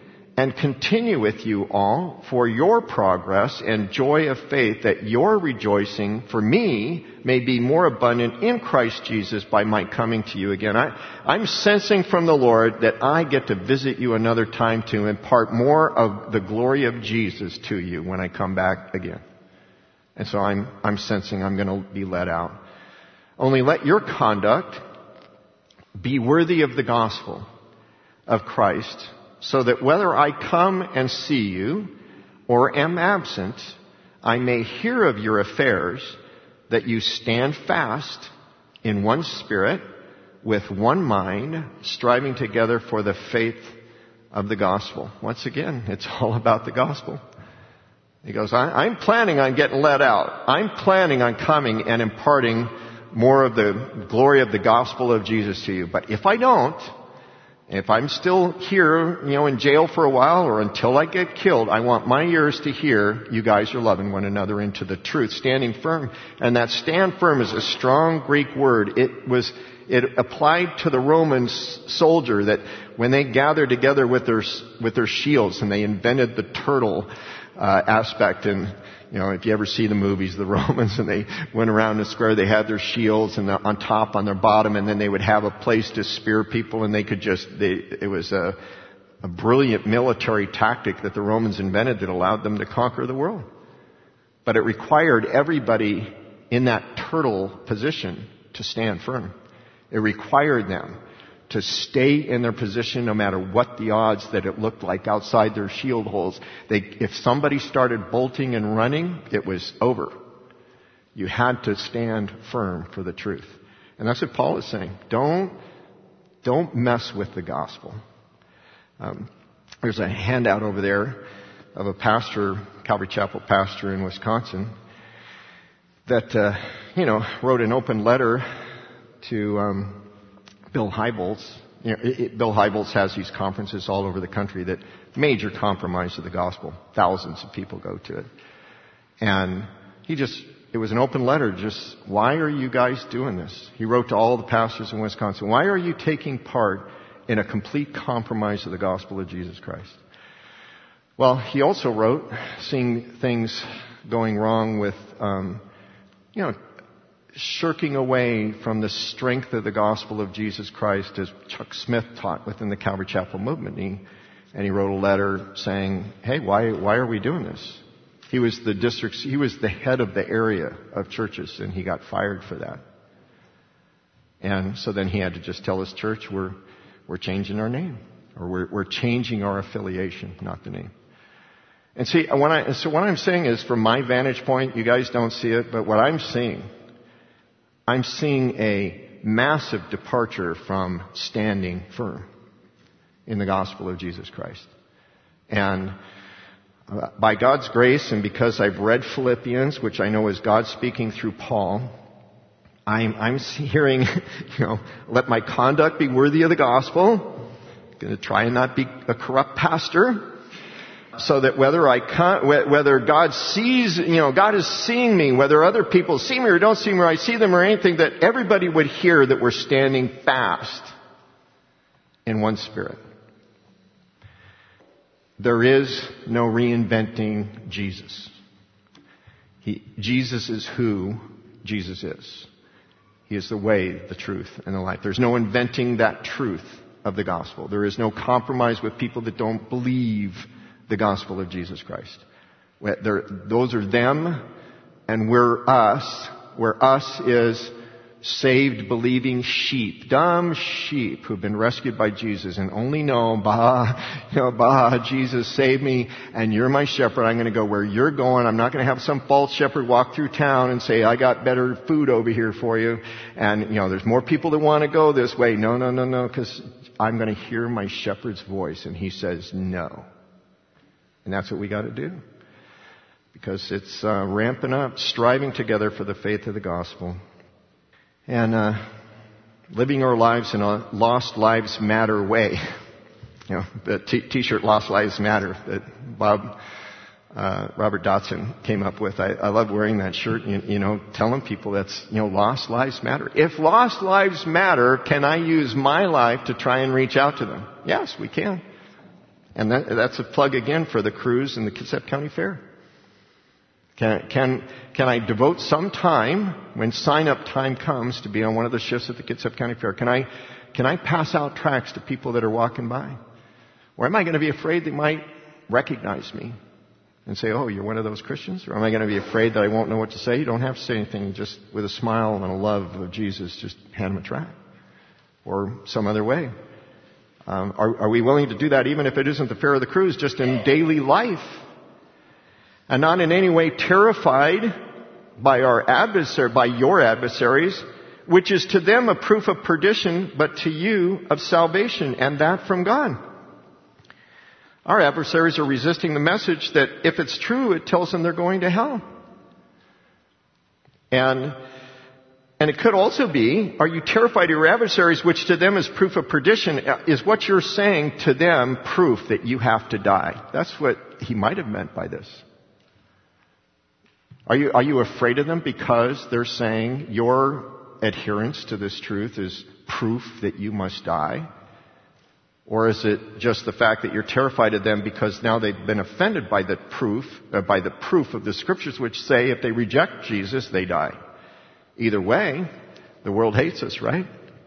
and continue with you all for your progress and joy of faith, that your rejoicing for me may be more abundant in Christ Jesus by my coming to you again. I'm sensing from the Lord that I get to visit you another time to impart more of the glory of Jesus to you when I come back again. And so I'm sensing I'm going to be let out. Only let your conduct be worthy of the gospel of Christ, so that whether I come and see you or am absent, I may hear of your affairs, that you stand fast in one spirit, with one mind, striving together for the faith of the gospel. Once again, it's all about the gospel. He goes, I'm planning on getting let out. I'm planning on coming and imparting more of the glory of the gospel of Jesus to you. But if I don't, if I'm still here, in jail for a while or until I get killed, I want my ears to hear you guys are loving one another into the truth, standing firm. And that stand firm is a strong Greek word. It applied to the Roman soldier, that when they gathered together with their shields, and they invented the turtle aspect. And if you ever see the movies, the Romans, and they went around the square, they had their shields and on top, on their bottom, and then they would have a place to spear people, and it was a brilliant military tactic that the Romans invented that allowed them to conquer the world. But it required everybody in that turtle position to stand firm. It required them to stay in their position no matter what the odds that it looked like outside their shield holes. If somebody started bolting and running, it was over. You had to stand firm for the truth. And that's what Paul is saying. Don't mess with the gospel. There's a handout over there of a pastor, Calvary Chapel pastor in Wisconsin, that, wrote an open letter to Bill Hybels. Bill Hybels has these conferences all over the country that major compromise of the gospel. Thousands of people go to it. And it was an open letter, just, why are you guys doing this? He wrote to all the pastors in Wisconsin, why are you taking part in a complete compromise of the gospel of Jesus Christ? Well, he also wrote, seeing things going wrong with, shirking away from the strength of the gospel of Jesus Christ, as Chuck Smith taught within the Calvary Chapel movement. And he wrote a letter saying, hey, why are we doing this? He was the head of the area of churches, and he got fired for that. And so then he had to just tell his church, we're changing our name, or we're changing our affiliation, not the name. And see, what I'm saying is, from my vantage point, you guys don't see it, but what I'm seeing a massive departure from standing firm in the gospel of Jesus Christ. And by God's grace, and because I've read Philippians, which I know is God speaking through Paul, I'm hearing, let my conduct be worthy of the gospel. I'm going to try and not be a corrupt pastor. So that whether God sees, God is seeing me, whether other people see me or don't see me, or I see them or anything, that everybody would hear that we're standing fast in one spirit. There is no reinventing Jesus. Jesus is who Jesus is. He is the way, the truth, and the life. There's no inventing that truth of the gospel. There is no compromise with people that don't believe the gospel of Jesus Christ. Those are them, and we're us. Where us is saved, believing sheep, dumb sheep who've been rescued by Jesus and only know, Jesus saved me, and you're my shepherd. I'm going to go where you're going. I'm not going to have some false shepherd walk through town and say, I got better food over here for you. And, there's more people that want to go this way. No, because I'm going to hear my shepherd's voice, and he says no. And that's what we got to do. Because it's ramping up, striving together for the faith of the gospel. And living our lives in a Lost Lives Matter way. The t-shirt Lost Lives Matter that Robert Dotson came up with. I love wearing that shirt, telling people that's, lost lives matter. If lost lives matter, can I use my life to try and reach out to them? Yes, we can. And that's a plug again for the cruise and the Kitsap County Fair. Can I devote some time when sign-up time comes to be on one of the shifts at the Kitsap County Fair? Can I pass out tracts to people that are walking by? Or am I going to be afraid they might recognize me and say, oh, you're one of those Christians? Or am I going to be afraid that I won't know what to say? You don't have to say anything. Just with a smile and a love of Jesus, just hand them a tract. Or some other way. Are we willing to do that even if it isn't the Fair or the Cruise, just in daily life? And not in any way terrified by your adversaries, which is to them a proof of perdition, but to you of salvation, and that from God. Our adversaries are resisting the message that if it's true, it tells them they're going to hell. And it could also be, are you terrified of your adversaries, which to them is proof of perdition? Is what you're saying to them proof that you have to die? That's what he might have meant by this. Are you afraid of them because they're saying your adherence to this truth is proof that you must die? Or is it just the fact that you're terrified of them because now they've been offended by the proof of the Scriptures, which say if they reject Jesus, they die? Either way, the world hates us, right?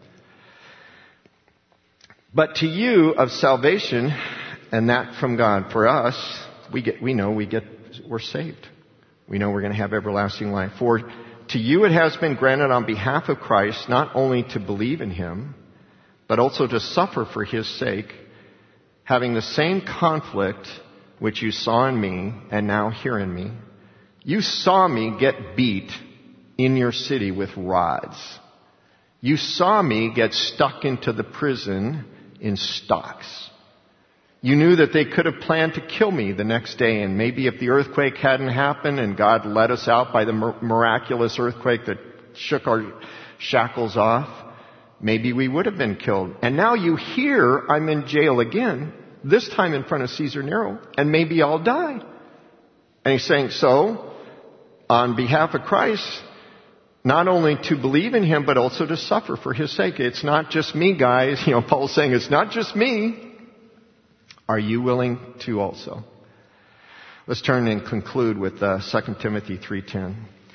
But to you of salvation, and that from God. For us, we're saved. We know we're going to have everlasting life. For to you it has been granted on behalf of Christ not only to believe in Him, but also to suffer for His sake, having the same conflict which you saw in me and now hear in me. You saw me get beat in your city with rods. You saw me get stuck into the prison in stocks. You knew that they could have planned to kill me the next day, and maybe if the earthquake hadn't happened and God let us out by the miraculous earthquake that shook our shackles off, maybe we would have been killed. And now you hear I'm in jail again, this time in front of Caesar Nero, and maybe I'll die. And he's saying, so, on behalf of Christ, not only to believe in Him, but also to suffer for His sake. It's not just me, guys. Paul's saying it's not just me. Are you willing to also? Let's turn and conclude with 2 Timothy 3:10.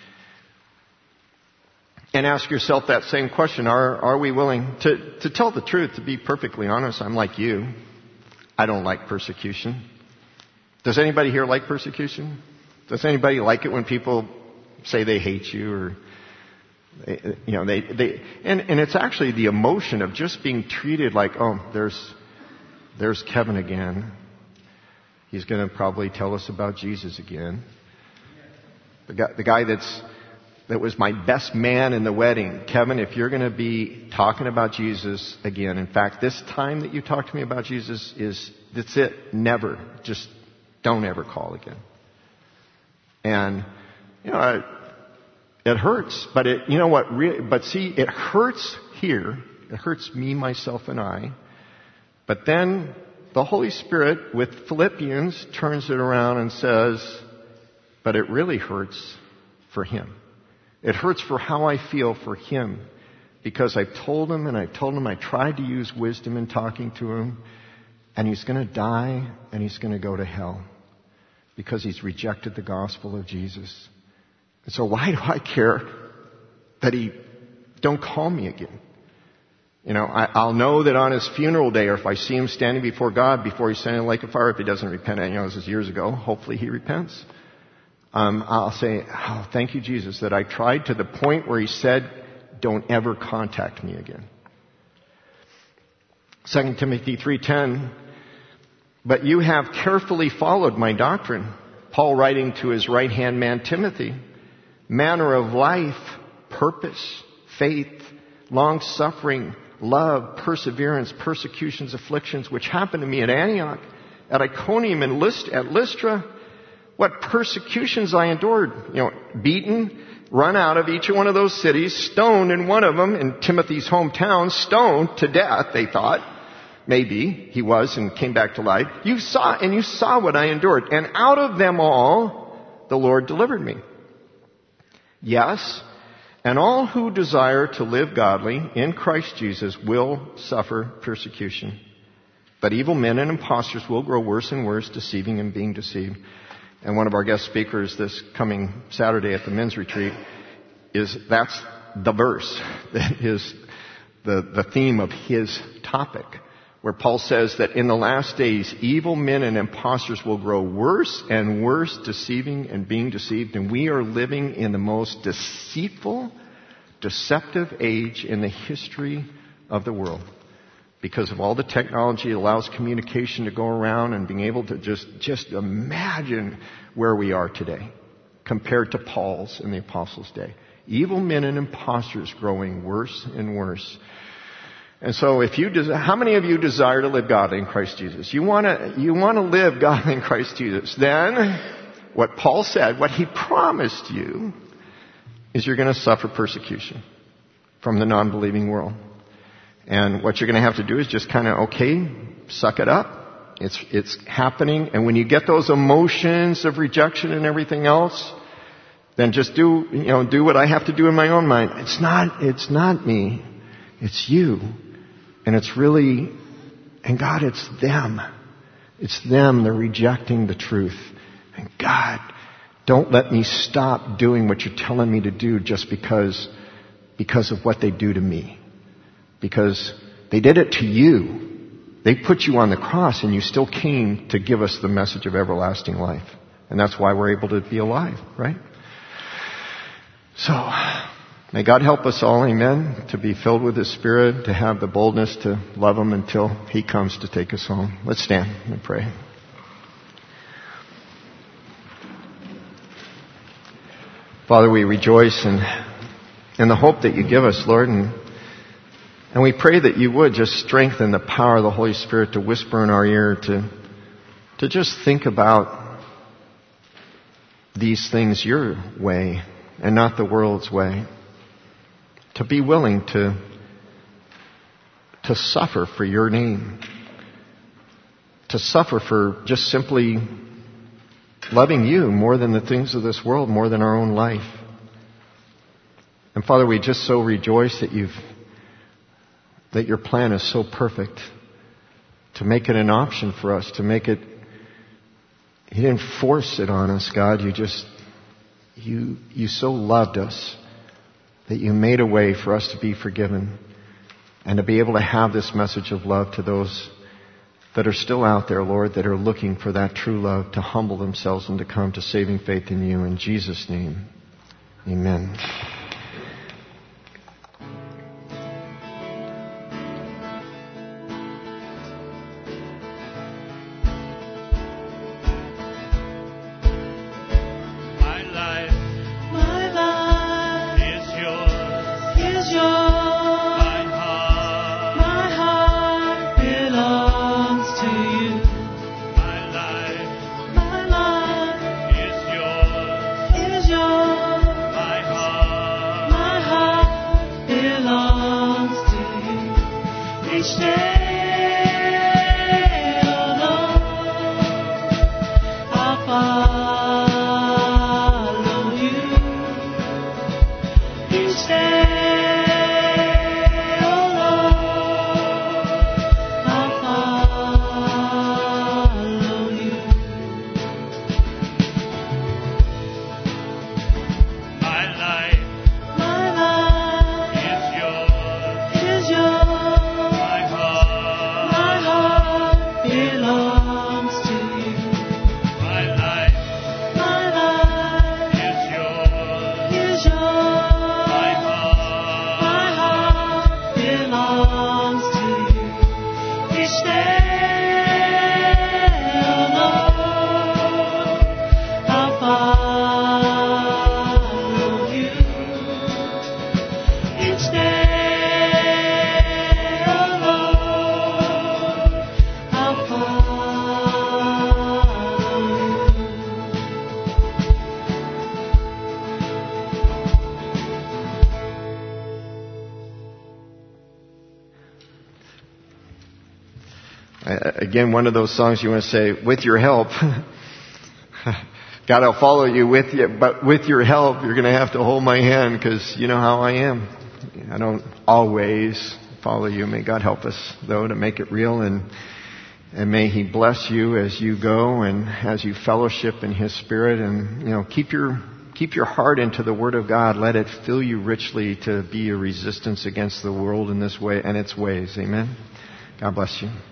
And ask yourself that same question. Are we willing to tell the truth? To be perfectly honest, I'm like you. I don't like persecution. Does anybody here like persecution? Does anybody like it when people say they hate you or and it's actually the emotion of just being treated like, oh, there's Kevin again. He's going to probably tell us about Jesus again. The guy that was my best man in the wedding. Kevin, if you're going to be talking about Jesus again, in fact, this time that you talk to me about Jesus that's it. Never. Just don't ever call again. And, it hurts, but it hurts here. It hurts me, myself, and I. But then the Holy Spirit with Philippians turns it around and says, but it really hurts for him. It hurts for how I feel for him. Because I've told him I tried to use wisdom in talking to him, and he's going to die and he's going to go to hell. Because he's rejected the gospel of Jesus. And so why do I care that he don't call me again? I'll know that on his funeral day, or if I see him standing before God, before he's standing in the lake of fire, if he doesn't repent, this is years ago, hopefully he repents. I'll say, oh, thank you, Jesus, that I tried to the point where he said, don't ever contact me again. 2 Timothy 3:10, but you have carefully followed my doctrine. Paul writing to his right-hand man Timothy, manner of life, purpose, faith, long-suffering, love, perseverance, persecutions, afflictions, which happened to me at Antioch, at Iconium, and at Lystra. What persecutions I endured. Beaten, run out of each one of those cities, stoned in one of them, in Timothy's hometown, stoned to death, they thought. Maybe he was and came back to life. You saw what I endured. And out of them all, the Lord delivered me. Yes, and all who desire to live godly in Christ Jesus will suffer persecution. But evil men and impostors will grow worse and worse, deceiving and being deceived. And one of our guest speakers this coming Saturday at the men's retreat that's the verse that is the theme of his topic, where Paul says that in the last days, evil men and impostors will grow worse and worse, deceiving and being deceived. And we are living in the most deceitful, deceptive age in the history of the world. Because of all the technology, it allows communication to go around and being able to just imagine where we are today compared to Paul's in the Apostles' day. Evil men and impostors growing worse and worse. And so how many of you desire to live godly in Christ Jesus? You want to live godly in Christ Jesus. Then what Paul said, what he promised you, is you're going to suffer persecution from the non-believing world. And what you're going to have to do is just kind of, suck it up. It's happening. And when you get those emotions of rejection and everything else, then just do what I have to do in my own mind. It's not me. It's you. And it's really, and God, it's them. It's them. They're rejecting the truth. And God, don't let me stop doing what you're telling me to do just because of what they do to me. Because they did it to you. They put you on the cross and you still came to give us the message of everlasting life. And that's why we're able to be alive, right? So, may God help us all, amen, to be filled with His Spirit, to have the boldness to love Him until He comes to take us home. Let's stand and pray. Father, we rejoice in the hope that you give us, Lord, and we pray that you would just strengthen the power of the Holy Spirit to whisper in our ear, to just think about these things your way and not the world's way. To be willing to suffer for your name. To suffer for just simply loving you more than the things of this world, more than our own life. And Father, we just so rejoice that your plan is so perfect to make it an option for us, to make it, you didn't force it on us, God. You so loved us that you made a way for us to be forgiven and to be able to have this message of love to those that are still out there, Lord, that are looking for that true love, to humble themselves and to come to saving faith in you. In Jesus' name, amen. Again, one of those songs you want to say, with your help. God, I'll follow you but with your help, you're going to have to hold my hand because you know how I am. I don't always follow you. May God help us, though, to make it real and And may He bless you as you go and as you fellowship in His Spirit. And, keep your heart into the Word of God. Let it fill you richly to be a resistance against the world in this way and its ways. Amen. God bless you.